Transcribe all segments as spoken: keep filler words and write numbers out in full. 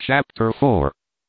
Chapter four.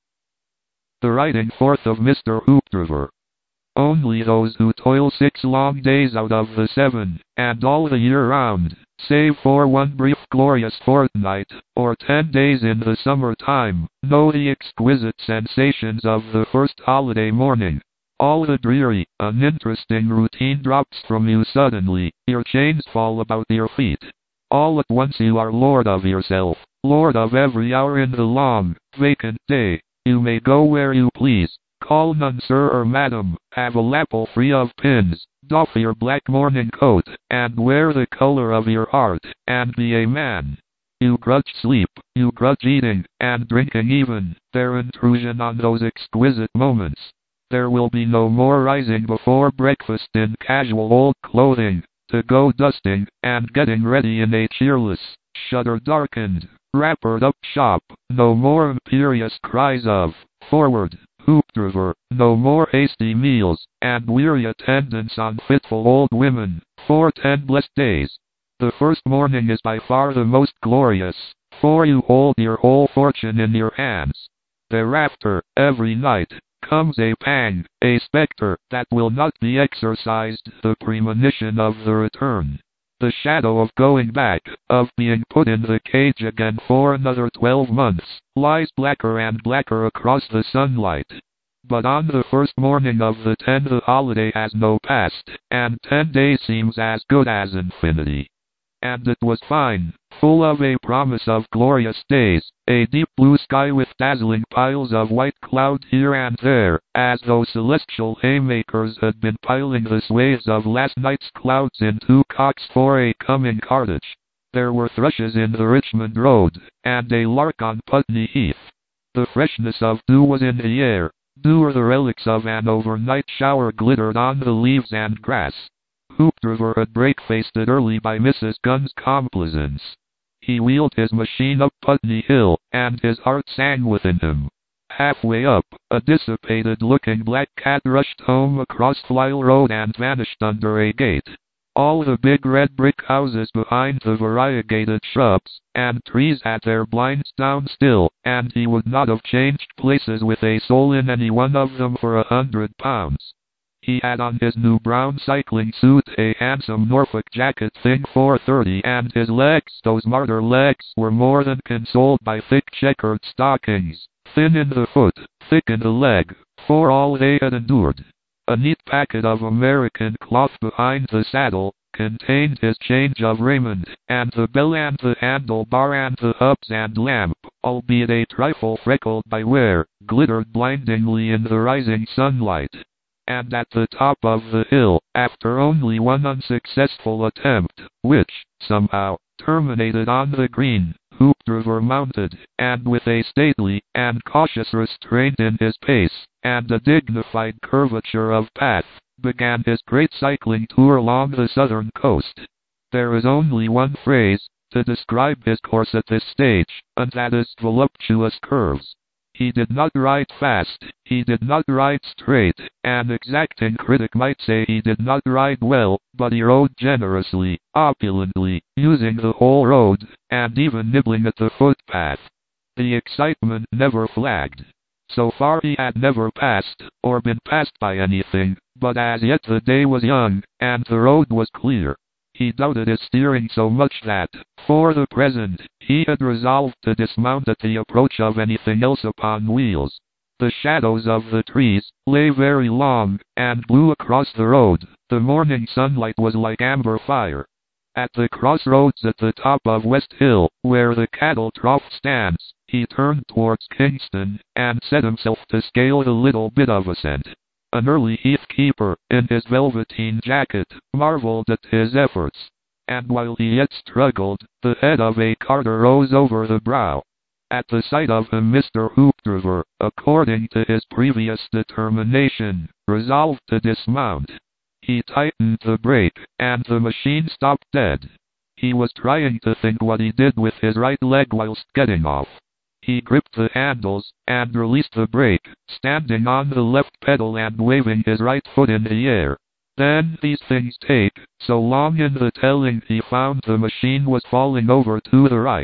The riding forth of Mister Hoopdriver. Only those who toil six long days out of the seven, and all the year round, save for one brief glorious fortnight, or ten days in the summer time, know the exquisite sensations of the first holiday morning. All the dreary, uninteresting routine drops from you suddenly, your chains fall about your feet. All at once you are lord of yourself, lord of every hour in the long, vacant day. You may go where you please, call none sir or madam, have a lapel free of pins, doff your black morning coat, and wear the color of your heart, and be a man. You grudge sleep, you grudge eating, and drinking even, their intrusion on those exquisite moments. There will be no more rising before breakfast in casual old clothing, to go dusting, and getting ready in a cheerless, shutter-darkened, wrappered-up shop. No more imperious cries of, "Forward, Hoopdriver," no more hasty meals, and weary attendance on fitful old women, for ten blessed days. The first morning is by far the most glorious, for you hold your whole fortune in your hands. Thereafter, every night, comes a pang, a spectre, that will not be exorcised, the premonition of the return. The shadow of going back, of being put in the cage again for another twelve months, lies blacker and blacker across the sunlight. But on the first morning of the ten the holiday has no past, and ten days seems as good as infinity. And it was fine, full of a promise of glorious days, a deep blue sky with dazzling piles of white cloud here and there, as though celestial haymakers had been piling the swathes of last night's clouds into cocks for a coming cartage. There were thrushes in the Richmond Road, and a lark on Putney Heath. The freshness of dew was in the air, dew or the relics of an overnight shower glittered on the leaves and grass. Hoopdriver had breakfasted early by Missus Gunn's complacence. He wheeled his machine up Putney Hill, and his heart sang within him. Halfway up, a dissipated-looking black cat rushed home across Flyle Road and vanished under a gate. All the big red brick houses behind the variegated shrubs and trees had their blinds down still, and he would not have changed places with a soul in any one of them for a hundred pounds. He had on his new brown cycling suit a handsome Norfolk jacket thing for thirty, and his legs, those martyr legs, were more than consoled by thick checkered stockings, thin in the foot, thick in the leg, for all they had endured. A neat packet of American cloth behind the saddle contained his change of raiment, and the bell and the handlebar and the hubs and lamp, albeit a trifle freckled by wear, glittered blindingly in the rising sunlight. And at the top of the hill, after only one unsuccessful attempt, which, somehow, terminated on the green, Hoopdriver mounted, and with a stately and cautious restraint in his pace, and a dignified curvature of path, began his great cycling tour along the southern coast. There is only one phrase to describe his course at this stage, and that is voluptuous curves. He did not ride fast, he did not ride straight, an exacting critic might say he did not ride well, but he rode generously, opulently, using the whole road, and even nibbling at the footpath. The excitement never flagged. So far he had never passed, or been passed by anything, but as yet the day was young, and the road was clear. He doubted his steering so much that, for the present, he had resolved to dismount at the approach of anything else upon wheels. The shadows of the trees lay very long, and blew across the road. The morning sunlight was like amber fire. At the crossroads at the top of West Hill, where the cattle trough stands, he turned towards Kingston, and set himself to scale the little bit of ascent. An early heathkeeper, in his velveteen jacket, marveled at his efforts, and while he yet struggled, the head of a carter rose over the brow. At the sight of him Mister Hoopdriver, according to his previous determination, resolved to dismount. He tightened the brake, and the machine stopped dead. He was trying to think what he did with his right leg whilst getting off. He gripped the handles, and released the brake, standing on the left pedal and waving his right foot in the air. Then these things take so long in the telling he found the machine was falling over to the right.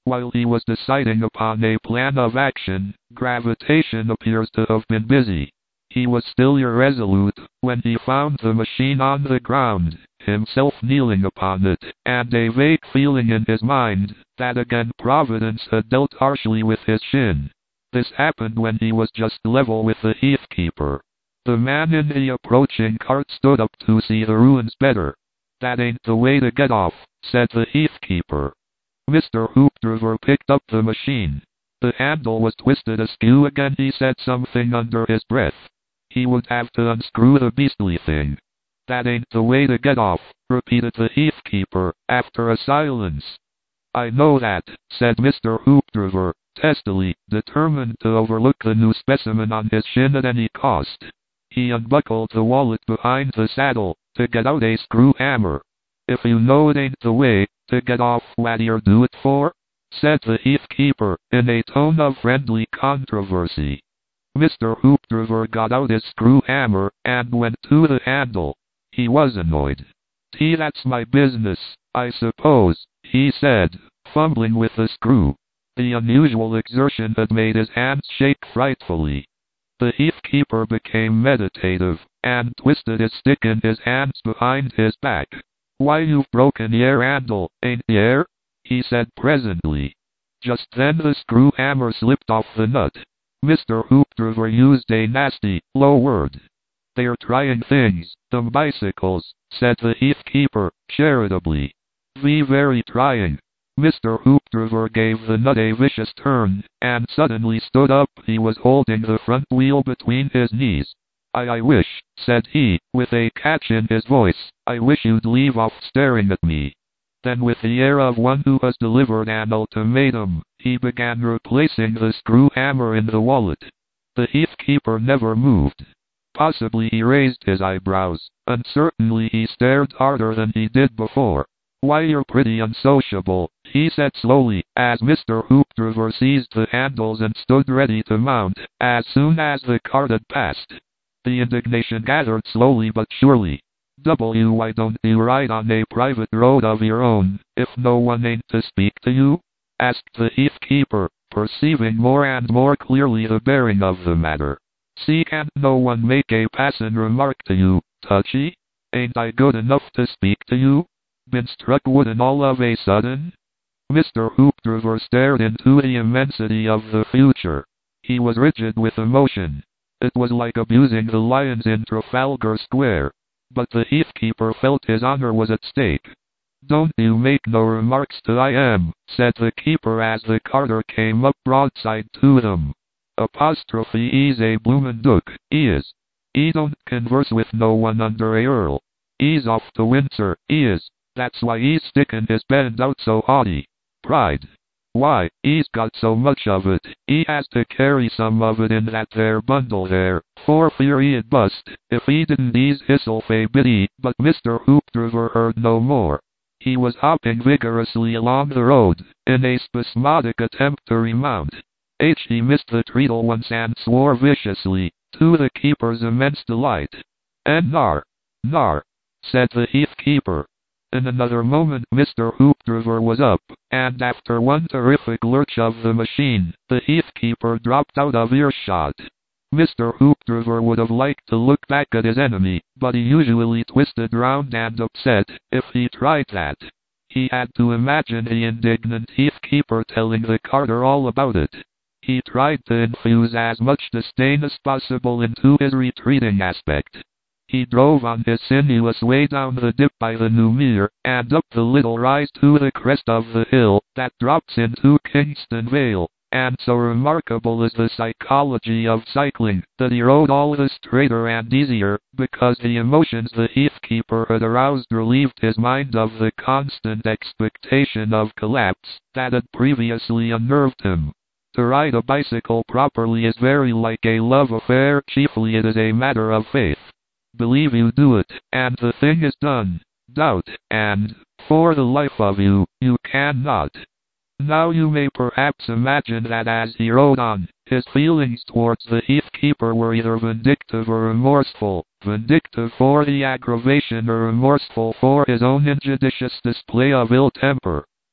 While he was deciding upon a plan of action, gravitation appears to have been busy. He was still irresolute when he found the machine on the ground, himself kneeling upon it, and a vague feeling in his mind that again Providence had dealt harshly with his shin. This happened when he was just level with the Heathkeeper. The man in the approaching cart stood up to see the ruins better. "That ain't the way to get off," said the Heathkeeper. Mister Hoopdriver picked up the machine. The handle was twisted askew again. He said something under his breath. He would have to unscrew the beastly thing. "That ain't the way to get off," repeated the Heathkeeper, after a silence. "I know that," said Mister Hoopdriver, testily, determined to overlook the new specimen on his shin at any cost. He unbuckled the wallet behind the saddle, to get out a screw hammer. "If you know it ain't the way to get off, what d'yer do it for?" said the Heathkeeper, in a tone of friendly controversy. Mister Hoopdriver got out his screw hammer, and went to the handle. He was annoyed. "Gee, that's my business, I suppose," he said, fumbling with the screw. The unusual exertion had made his hands shake frightfully. The Heathkeeper became meditative, and twisted his stick in his hands behind his back. "Why, you've broken yer handle, ain't yer?" he said presently. Just then the screw hammer slipped off the nut. Mister Hoopdriver used a nasty, low word. "They're trying things, them bicycles," said the Heathkeeper, charitably. "Ve very trying." Mister Hoopdriver gave the nut a vicious turn, and suddenly stood up. He was holding the front wheel between his knees. I, I wish," said he, with a catch in his voice, "I wish you'd leave off staring at me." Then with the air of one who has delivered an ultimatum, he began replacing the screw hammer in the wallet. The Heathkeeper never moved. Possibly he raised his eyebrows, and certainly he stared harder than he did before. "Why, you're pretty unsociable," he said slowly, as Mister Hoopdriver seized the handles and stood ready to mount, as soon as the cart had passed. The indignation gathered slowly but surely. "W why don't you ride on a private road of your own, if no one ain't to speak to you?" asked the Heathkeeper, perceiving more and more clearly the bearing of the matter. "See, can't no one make a passin' remark to you, touchy? Ain't I good enough to speak to you? Been struck wooden all of a sudden?" Mister Hoopdriver stared into the immensity of the future. He was rigid with emotion. It was like abusing the lions in Trafalgar Square. But the Heathkeeper felt his honor was at stake. "Don't you make no remarks to I am," said the keeper as the carter came up broadside to them. "Apostrophe E's a bloomin' dook, E is. E don't converse with no one under a earl. E's off to Windsor, E is. That's why E's stickin' his bend out so haughty. Pride. Why, E's got so much of it, E has to carry some of it in that there bundle there, for fear E'd bust, if E didn't E's hisself a bit E." But Mister Hoopdriver heard no more. He was hopping vigorously along the road, in a spasmodic attempt to remount. H. He missed the treadle once and swore viciously, to the keeper's immense delight. "And nar, nar," said the Heathkeeper. In another moment Mister Hoopdriver was up, and after one terrific lurch of the machine, the Heathkeeper dropped out of earshot. Mister Hoopdriver would have liked to look back at his enemy, but he usually twisted round and upset, if he tried that. He had to imagine the indignant Heathkeeper telling the carter all about it. He tried to infuse as much disdain as possible into his retreating aspect. He drove on his sinuous way down the dip by the New Mere, and up the little rise to the crest of the hill that drops into Kingston Vale, and so remarkable is the psychology of cycling that he rode all the straighter and easier, because the emotions the Heathkeeper had aroused relieved his mind of the constant expectation of collapse that had previously unnerved him. To ride a bicycle properly is very like a love affair. Chiefly it is a matter of faith. Believe you do it, and the thing is done. Doubt, and, for the life of you, you cannot. Now you may perhaps imagine that as he rode on, his feelings towards the Heathkeeper were either vindictive or remorseful, vindictive for the aggravation or remorseful for his own injudicious display of ill temper.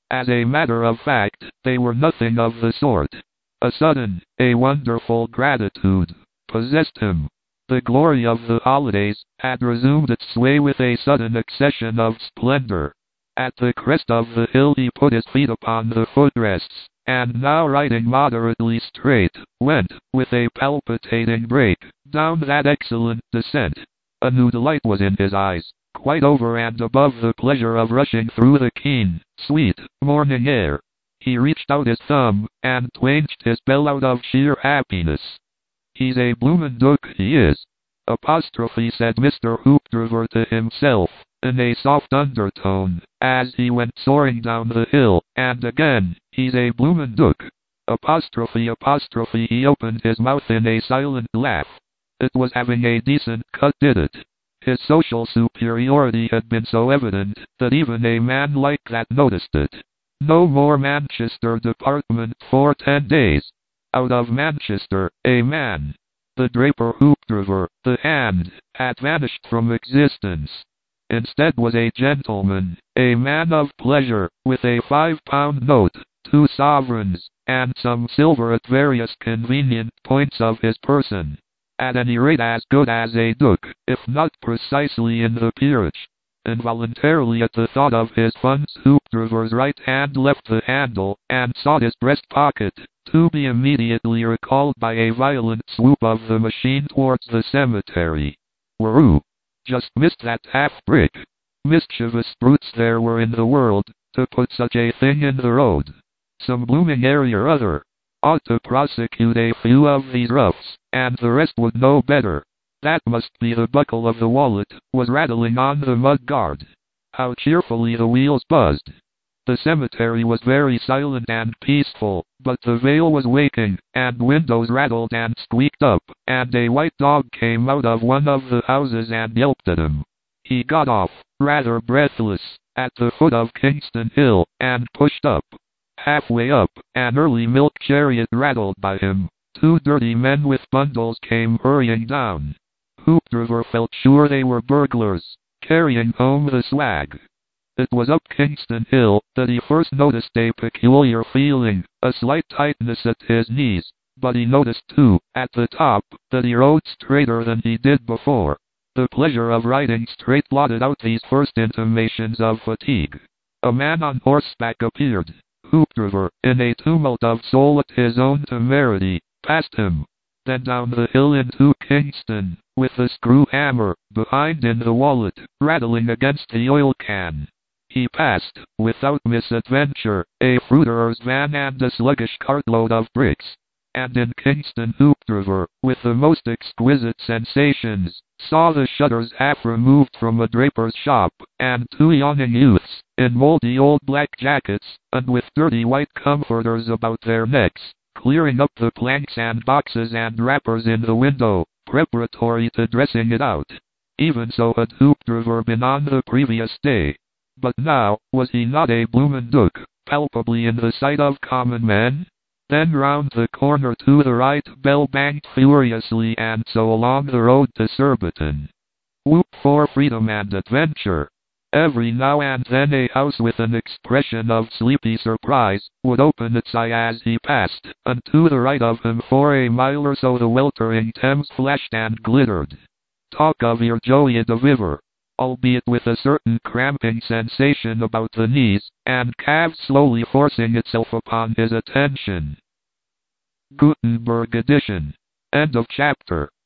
As a matter of fact, they were nothing of the sort. A sudden, a wonderful gratitude possessed him. The glory of the holidays had resumed its sway with a sudden accession of splendor. At the crest of the hill he put his feet upon the footrests, and now riding moderately straight, went, with a palpitating break, down that excellent descent. A new delight was in his eyes, quite over and above the pleasure of rushing through the keen, sweet, morning air. He reached out his thumb, and twanged his bell out of sheer happiness. "He's a bloomin' duck, he is," apostrophe said Mister Hoopdriver to himself, in a soft undertone, as he went soaring down the hill, and again, "He's a bloomin' duck." Apostrophe apostrophe he opened his mouth in a silent laugh. It was having a decent cut, did it? His social superiority had been so evident, that even a man like that noticed it. No more Manchester department for ten days. Out of Manchester, a man. The Draper Hoopdriver, the hand, had vanished from existence. Instead was a gentleman, a man of pleasure, with a five-pound note, two sovereigns, and some silver at various convenient points of his person. At any rate as good as a duck, if not precisely in the peerage. Involuntarily at the thought of his funds, Hoopdriver's right hand left the handle, and sought his breast pocket, to be immediately recalled by a violent swoop of the machine towards the cemetery. Whuroo! Just missed that half-brick. Mischievous brutes there were in the world, to put such a thing in the road. Some blooming area or other ought to prosecute a few of these roughs, and the rest would know better. That must be the buckle of the wallet, was rattling on the mud guard. How cheerfully the wheels buzzed. The cemetery was very silent and peaceful, but the Vale was waking, and windows rattled and squeaked up, and a white dog came out of one of the houses and yelped at him. He got off, rather breathless, at the foot of Kingston Hill, and pushed up. Halfway up, an early milk chariot rattled by him. Two dirty men with bundles came hurrying down. Hoopdriver felt sure they were burglars, carrying home the swag. It was up Kingston Hill that he first noticed a peculiar feeling, a slight tightness at his knees, but he noticed too, at the top, that he rode straighter than he did before. The pleasure of riding straight blotted out these first intimations of fatigue. A man on horseback appeared. Hoopdriver, in a tumult of soul at his own temerity, passed him. Then down the hill into Kingston, with the screw hammer, behind in the wallet, rattling against the oil can. He passed, without misadventure, a fruiterer's van and a sluggish cartload of bricks. And in Kingston Hoopdriver, with the most exquisite sensations, saw the shutters half removed from a draper's shop, and two yawning youths, in moldy old black jackets, and with dirty white comforters about their necks, clearing up the planks and boxes and wrappers in the window, preparatory to dressing it out. Even so had Hoopdriver been on the previous day. But now, was he not a bloomin' duck, palpably in the sight of common men? Then round the corner to the right, bell banged furiously, and so along the road to Surbiton. Whoop for freedom and adventure! Every now and then a house with an expression of sleepy surprise would open its eye as he passed, and to the right of him for a mile or so the weltering Thames flashed and glittered. Talk of your Joey de Viver, albeit with a certain cramping sensation about the knees, and calves slowly forcing itself upon his attention. Gutenberg edition. End of chapter.